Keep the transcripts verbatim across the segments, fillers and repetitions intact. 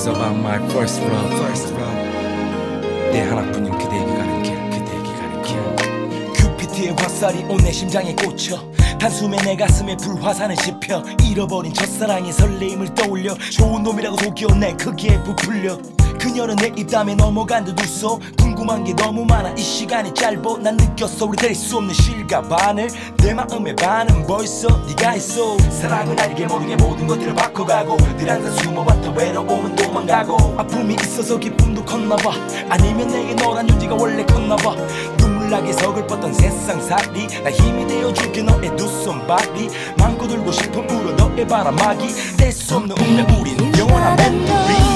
It's about my first love, first love. 내 하나뿐인 그대에게 가는 길, 그대에게 가는 길. 큐피트의 화살이 온 내 심장에 꽂혀 단숨에 내 가슴에 불화산을 씹혀 잃어버린 첫사랑의 설레임을 떠올려 좋은 놈이라고 속여 내 크기에 부풀려 그녀는 내 입담에 넘어간 듯 웃어 궁금한 게 너무 많아 이 시간이 짧어 난 느꼈어 우리 될 수 없는 실가반을 내 마음의 반은 벌써 네가 있어 사랑은 알게 모르게 모든 것들을 바꿔가고 늘 항상 숨어왔던 외로움은 도망가고 아픔이 있어서 기쁨도 컸나봐 아니면 내게 너란 존재가 원래 컸나봐 눈물나게 서글펐던 세상살이 나 힘이 되어줄게 너의 두 손발이 맘껏 울고 싶은 울어 너의 바람막이 뗄 수 없는 운명 우리는 영원한 멘토리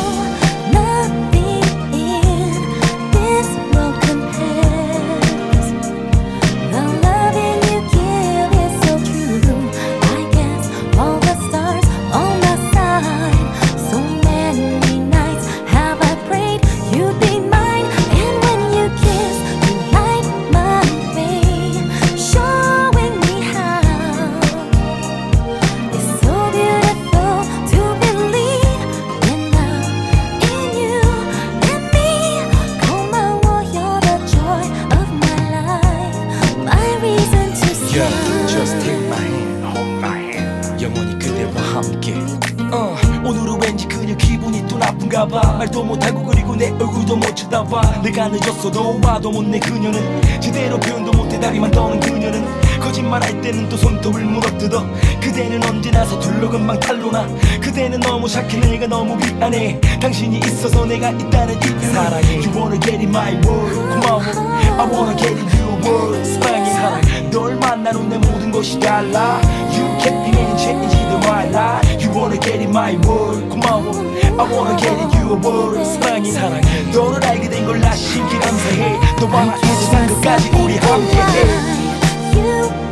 Just take my hand, hold my hand. 영원히 그대와 함께. uh, 오늘은 왠지 그녀 기분이 또 나쁜가봐 말도 못하고 그리고 내 얼굴도 못 쳐다봐 내가 늦었어도 와도 못 내 그녀는 제대로 표현도 못해 다리만 떠는 그녀는 거짓말할 때는 또 손톱을 물어뜯어 그대는 언제나 서툴러 금방 탈로나 그대는 너무 착해 내가 너무 미안해 당신이 있어서 내가 있다는 이유 사랑해 You wanna get in my world 고마워 I wanna get in your world 사랑해 사랑해 널 만난 후 내 모든 것이 달라 You kept me and changed my life You wanna get in my world 고마워 I wanna get in your world 사랑해 사랑해 너를 알게 된 걸 나 심히 감사해 너와 나 이 세상 끝까지 우리 함께해 You